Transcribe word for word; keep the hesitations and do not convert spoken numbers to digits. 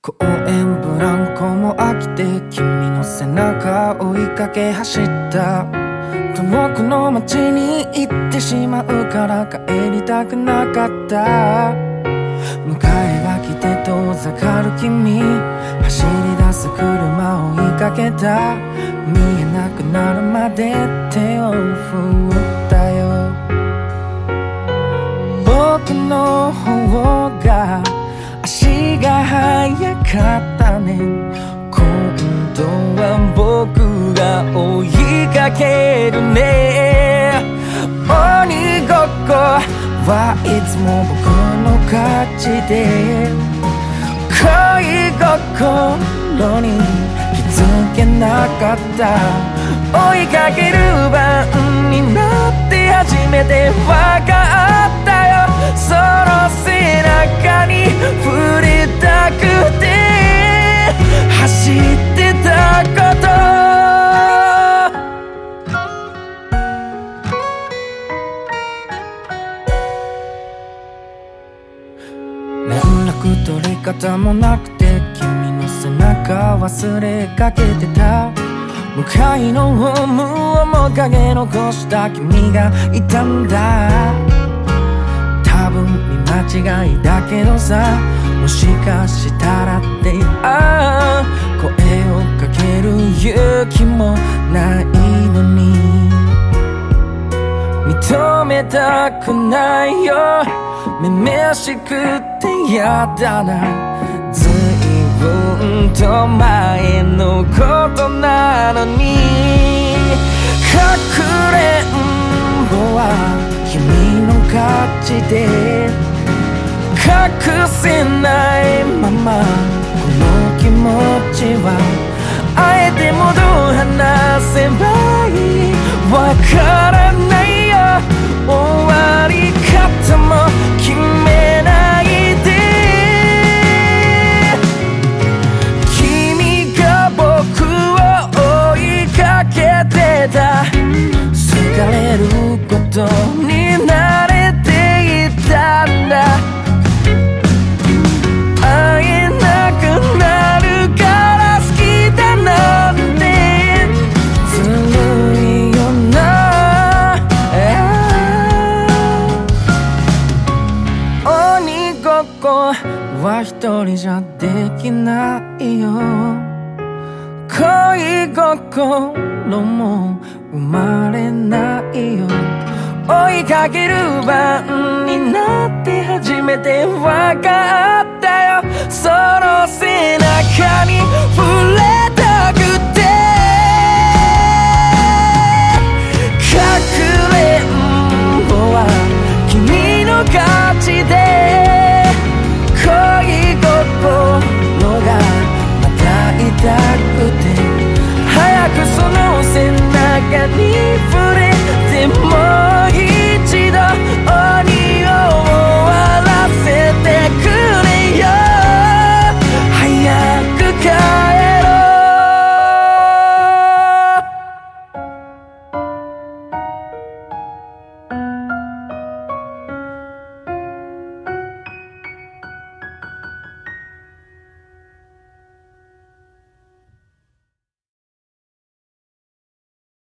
公園ブランコも飽きて君の背中追いかけ走った。遠くの街に行ってしまうから帰りたくなかった。迎えが来て遠ざかる君、走り出す車を追いかけた。見えなくなるまで手を振ったよ。僕の方が足が速かったね。今度は僕が追いかけるね。鬼ごっこはいつも僕の勝ちで、恋心に気づけなかった。追いかける番になって初めて分かったよ。その背中に触れたくて走ってたこと。連絡取り方もなくて君の背中忘れかけてた。向かいのホームを面影残した君がいたんだ。多分見間違いだけどさ、もしかしたらってああ声をかける勇気もないのに、認めたくないよ。めめしくてやだな。ずいぶんと前のことなのに、かくれんぼは君の勝ちで、隠せないままこの気持ちはあえてもどう話せばいいわからないよ。終わり方も決めないで。君が僕を追いかけてた。好かれることに慣れていたんだ。会えなくなるから好きだなんてずるいよな。鬼ごっこは一人じゃできないよ。恋心も生まれないよ。追いかける番になって初めて分かった。